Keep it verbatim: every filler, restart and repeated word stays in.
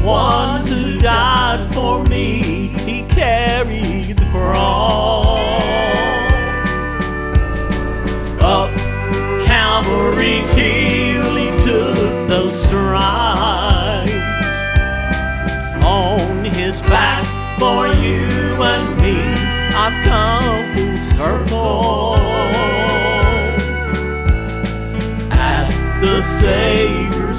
one who died for me. He carried the cross up Calvary's hill. He took those stripes on his back for you and me. I've come full circle at the Savior's